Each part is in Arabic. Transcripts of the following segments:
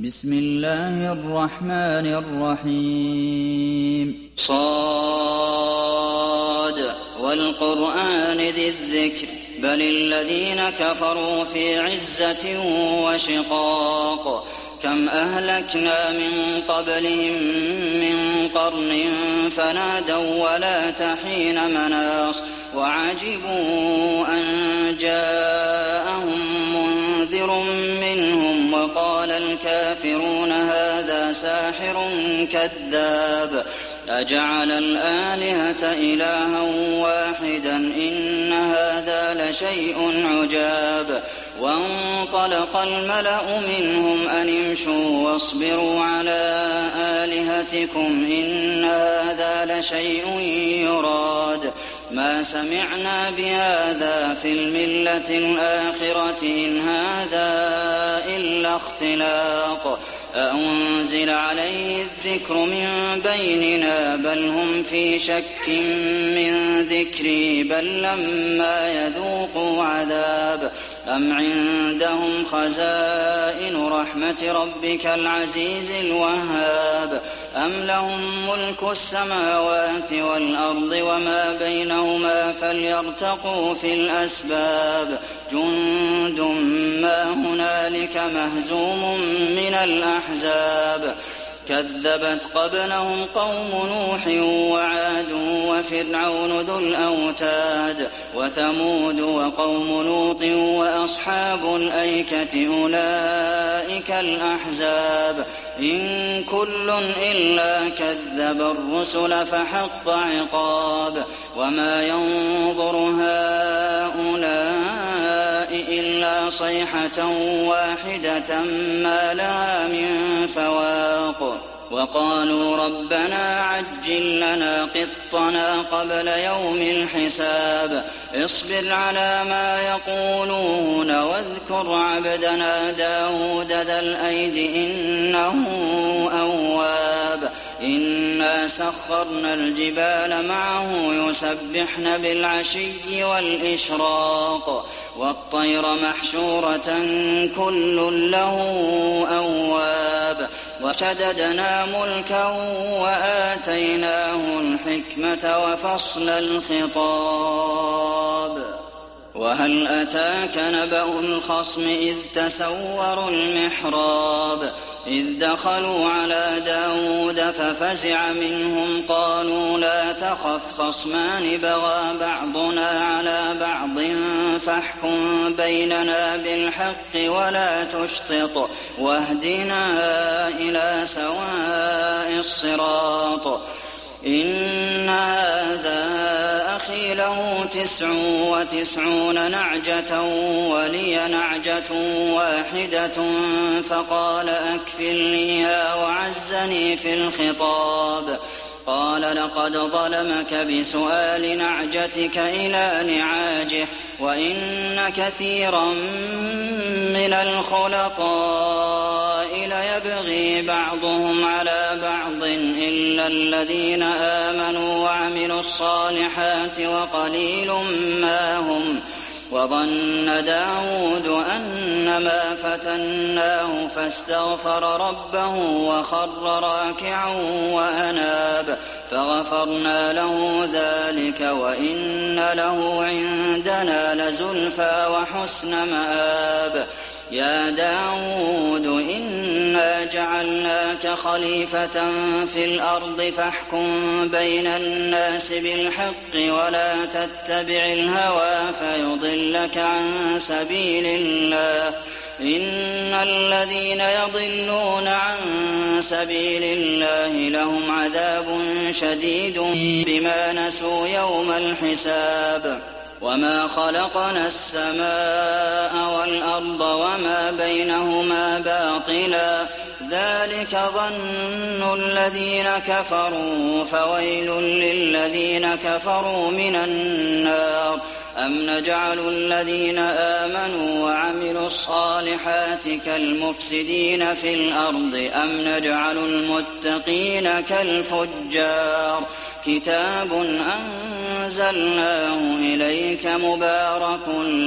بسم الله الرحمن الرحيم صاد والقرآن ذي الذكر بل الذين كفروا في عزة وشقاق كم أهلكنا من قبلهم من قرن فنادوا ولا تحين مناص وعجبوا أن جاءهم منذر منهم وقال الكافرون هذا ساحر كذاب أجعل الآلهة إلها واحدا إن هذا لشيء عجاب وانطلق الملأ منهم أن امشوا واصبروا على آلهتكم إن هذا لشيء يراد ما سمعنا بهذا في الملة الآخرة إن هذا إلا اختلاق أأنزل عليه الذكر من بيننا بل هم في شك من ذكري بل لما يذوقوا عذاب أم عندهم خزائن رحمة ربك العزيز الوهاب أم لهم ملك السماوات والأرض وما بينهما فليرتقوا في الأسباب جند ما هنالك مهزوم من الأحزاب كذبت قبلهم قوم نوح وعاد وفرعون ذو الأوتاد وثمود وقوم لوط وأصحاب الأيكة أولئك الأحزاب إن كل إلا كذب الرسل فحق عقاب وما ينظر هؤلاء إلا صيحة واحدة ما لها من فواق وقالوا ربنا عجل لنا قطنا قبل يوم الحساب اصبر على ما يقولون واذكر عبدنا داود ذا الأيد إنه أواب إنا سخرنا الجبال معه يسبحن بالعشي والإشراق والطير محشورة كل له أواب وشددنا ملكه وآتيناه الحكمة وفصل الخطاب وهل أتاك نبأ الخصم إذ تسوروا المحراب إذ دخلوا على داود ففزع منهم قالوا لا تخف خصمان بغى بعضنا على بعض فاحكم بيننا بالحق ولا تشطط واهدنا إلى سواء الصراط إن هذا أخي له 99 نعجة ولي نعجة واحدة فقال أكفلنيها وعزني في الخطاب قال لقد ظلمك بسؤال نعجتك إلى نعاجه وإن كثيرا من الخلطاء ليبغي بعضهم على بعض إلا الذين آمنوا وعملوا الصالحات وقليل ما هم وظن داود أنما فتناه فاستغفر ربه وخر راكعا وأناب فغفرنا له ذلك وإن له عندنا لزلفى وحسن مآب يا داود إنا جعلناك خليفة في الأرض فاحكم بين الناس بالحق ولا تتبع الهوى فيضلك عن سبيل الله إن الذين يضلون عن سبيل الله لهم عذاب شديد بما نسوا يوم الحساب وما خلقنا السماء والأرض وما بينهما باطلا ذلك ظن الذين كفروا فويل للذين كفروا من النار أَمْ نَجْعَلُ الَّذِينَ آمَنُوا وَعَمِلُوا الصَّالِحَاتِ كَالْمُفْسِدِينَ فِي الْأَرْضِ أَمْ نَجْعَلُ الْمُتَّقِينَ كَالْفُجَّارِ كِتَابٌ أَنزَلْنَاهُ إِلَيْكَ مُبَارَكٌ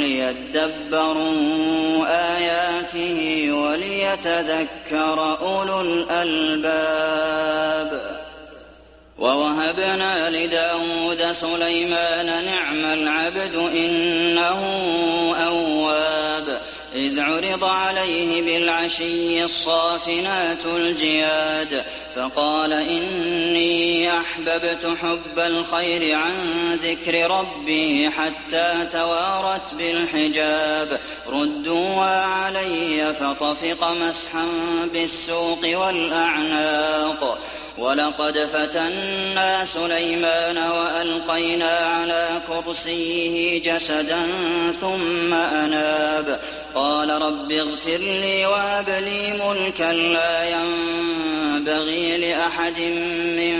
لِيَدَّبَّرُوا آيَاتِهِ وَلِيَتَذَكَّرَ أُولُو الْأَلْبَابِ وَوَهَبْنَا لِدَاوُودَ سُلَيْمَانَ نِعْمَ الْعَبْدُ إِنَّهُ أَوَّابٌ إِذْ عُرِضَ عَلَيْهِ بِالْعَشِيِّ الصَّافِنَاتُ الْجِيَادُ فَقَالَ إِنِّي أَحْبَبْتُ حُبَّ الْخَيْرِ عَن ذِكْرِ رَبِّي حَتَّىٰ تَوَارَتْ بِالْحِجَابِ رُدُّوهَا عَلَيَّ فَطَفِقَ مَسْحًا بِالسُّوقِ وَالْأَعْنَاقِ وَلَقَدْ فَتَنَّا سُلَيْمَانَ وَأَلْقَيْنَا عَلَىٰ كُرْسِيِّهِ جَسَدًا ثُمَّ أَنَابَ قَالَ رَبِّ اغْفِرْ لِي وَهَبْ لِي مُلْكًا لَّا يَنبَغِي لِأَحَدٍ مِّن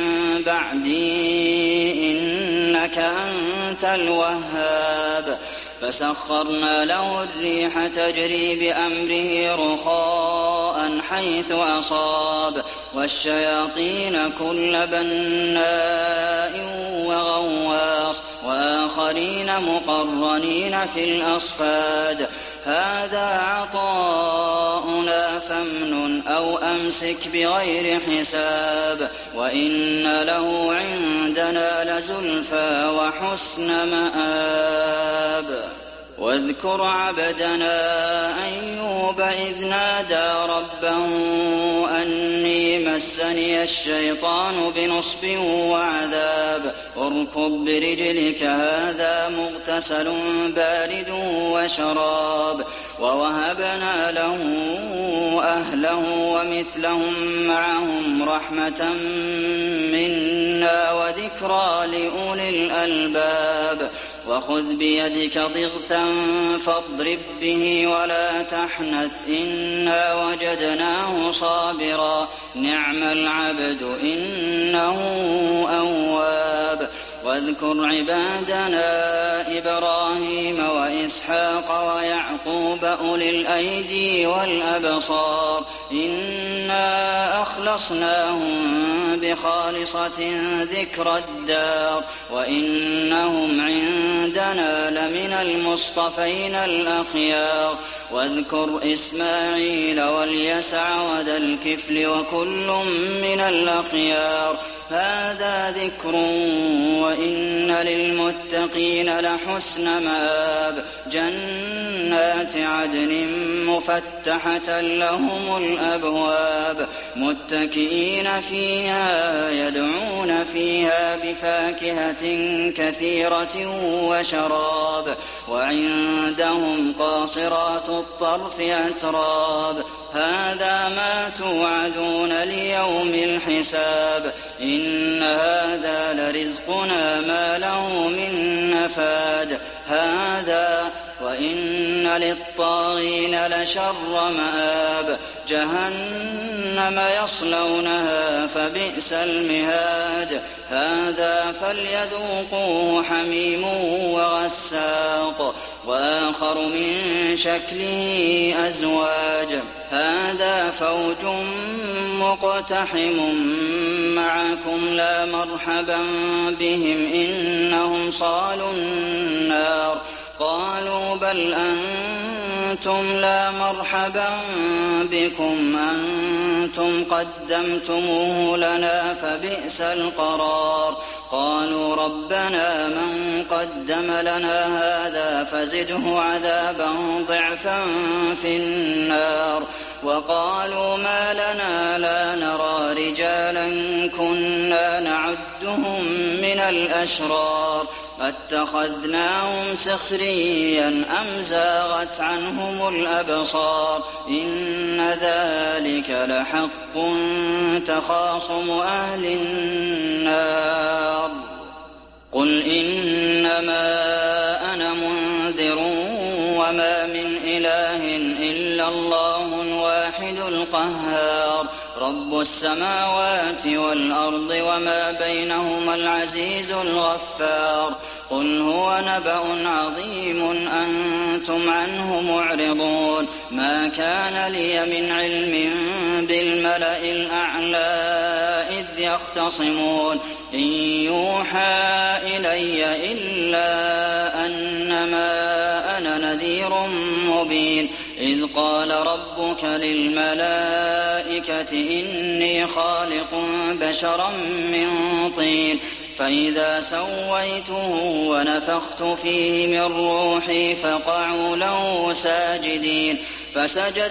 بَعْدِي إِنَّكَ أَنتَ الْوَهَّابُ فَسَخَّرْنَا لَهُ الرِّيحَ تَجْرِي بِأَمْرِهِ رُخَاءً حَيْثُ أَصَابَ وَالشَّيَاطِينَ كُلَّ بَنَّاءٍ وَغَوَّاصٍ وَآخَرِينَ مُقَرَّنِينَ فِي الْأَصْفَادِ هَٰذَا عَطَاؤُنَا فَامْنُنْ أَوْ أَمْسِكْ بِغَيْرِ حِسَابٍ وَإِنَّ لَهُ عِندَنَا لَزُلْفَىٰ وَحُسْنَ مَآبٍ وَاذْكُرْ عَبْدَنَا أَيُّوبَ إِذْ نَادَىٰ رَبَّهُ أَنِّي مَسَّنِيَ الشَّيْطَانُ بِنُصْبٍ وَعَذَابٍ ارْكُضْ بِرِجْلِكَ هَٰذَا مُغْتَسَلٌ بَارِدٌ وَشَرَابٌ وَوَهَبْنَا لَهُ أَهْلَهُ وَمِثْلَهُم مَّعَهُمْ رَحْمَةً مِّنَّا وَذِكْرَىٰ لِأُولِي الْأَلْبَابِ وَخُذْ بِيَدِكَ ضِغْثًا فَاضْرِب بِّهِ وَلَا تَحْنَثْ إِنَّا وَجَدْنَاهُ صَابِرًا نِّعْمَ الْعَبْدُ إِنَّهُ أَوَّابٌ وَاذْكُرْ عِبَادَنَا إِبْرَاهِيمَ وَإِسْحَاقَ وَيَعْقُوبَ أُولِي الْأَيْدِي وَالْأَبْصَارِ إِنَّا أَخْلَصْنَاهُم بِخَالِصَةٍ ذِكْرَى الدَّارِ وَإِنَّهُمْ عِندَنَا لَمِنَ الْمُصْطَفَيْنَ الْأَخْيَارِ وَاذْكُرْ إِسْمَاعِيلَ وَالْيَسَعَ وَذَا الْكِفْلِ وَكُلٌّ مِّنَ الْأَخْيَارِ هَٰذَا ذِكْرٌ وَإِنَّ لِلْمُتَّقِينَ لَحُسْنَ مَآبٍ جَنَّاتِ عَدْنٍ مُّفَتَّحَةً لَّهُمُ الْأَبْوَابُ مُتَّكِئِينَ فِيهَا يَدْعُونَ فِيهَا بِفَاكِهَةٍ كَثِيرَةٍ وَشَرَابٍ وَعِندَهُمْ قَاصِرَاتُ الطَّرْفِ أَتْرَابٌ هَٰذَا مَا تُوعَدُونَ لِيَوْمِ الْحِسَابِ إِنَّ هَٰذَا لَرِزْقُنَا مَا لَهُ مِن نَّفَادٍ هَٰذَا وَإِنَّ لِلطَّاغِينَ لَشَرَّ مَآبٍ جَهَنَّمَ يَصْلَوْنَهَا فَبِئْسَ الْمِهَادُ هَٰذَا فَلْيَذُوقُوهُ حَمِيمٌ وَغَسَّاقٌ وَآخَرُ مِن شَكْلِهِ أَزْوَاجٌ هَٰذَا فَوْجٌ مُّقْتَحِمٌ مَّعَكُمْ لَا مَرْحَبًا بِهِمْ إِنَّهُمْ صَالُو النَّارِ قَالُوا بَلْ أَنتُمْ لَا مَرْحَبًا بِكُمْ أَنتُمْ قَدَّمْتُمُوهُ لَنَا فَبِئْسَ الْقَرَارُ قَالُوا رَبَّنَا مَن قَدَّمَ لَنَا هَٰذَا فَزِدْهُ عَذَابًا ضِعْفًا فِي النَّارِ وَقَالُوا مَا لَنَا لَا نَرَىٰ رِجَالًا كُنَّا نَعُدُّهُم مِّنَ الْأَشْرَارِ أَتَّخَذْنَاهُمْ سِخْرِيًّا أَمْ زَاغَتْ عَنْهُمُ الْأَبْصَارُ إِنَّ ذَٰلِكَ لَحَقٌّ تَخَاصُمُ أَهْلِ النَّارِ قُلْ إِنَّمَا أَنَا مُنذِرٌ وَمَا مِنْ إِلَٰهٍ إِلَّا اللَّهُ الْوَاحِدُ القهار رب السماوات والأرض وما بينهما العزيز الغفار قل هو نبأ عظيم أنتم عنه معرضون ما كان لي من علم بالملأ الأعلى إذ يختصمون إن يوحى إلي إلا أنما أنا نذير مبين إذ قال ربك للملائكة إني خالق بشرا من طين فإذا سويته ونفخت فيه من روحي فقعوا له ساجدين فسجد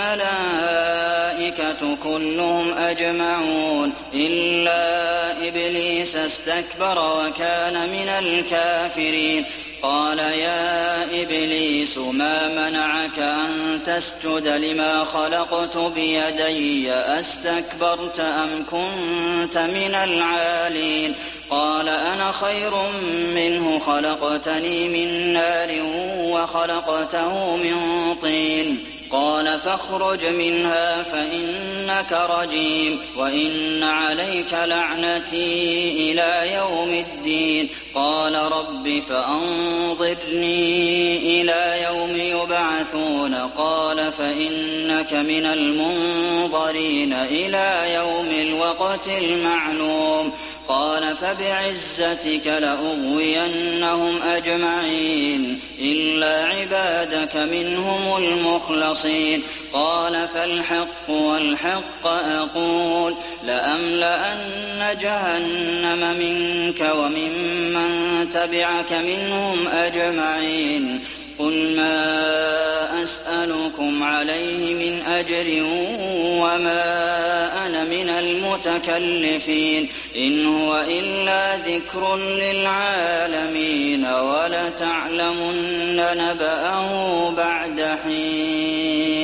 الملائكة كلهم أجمعون إلا إبليس استكبر وكان من الكافرين قال يا إبليس ما منعك أن تسجد لما خلقت بيدي أستكبرت أم كنت من العالين قال أنا خير منه خلقتني من نار وخلقته من طين قال فاخرج منها فإنك رجيم وإن عليك لعنتي إلى يوم الدين قال رب فأنظرني إلى يوم يبعثون قال فإنك من المنظرين إلى يوم الوقت المعلوم قال فبعزتك لأغوينهم أجمعين إلا عبادك منهم المخلصين قال فالحق والحق أقول لأملأن جهنم منك وممن تبعك منهم أجمعين قل ما أسألكم عليه من أجر وما أنا من المتكلفين إن هو إلا ذكر للعالمين ولتعلمن نبأه بعد حين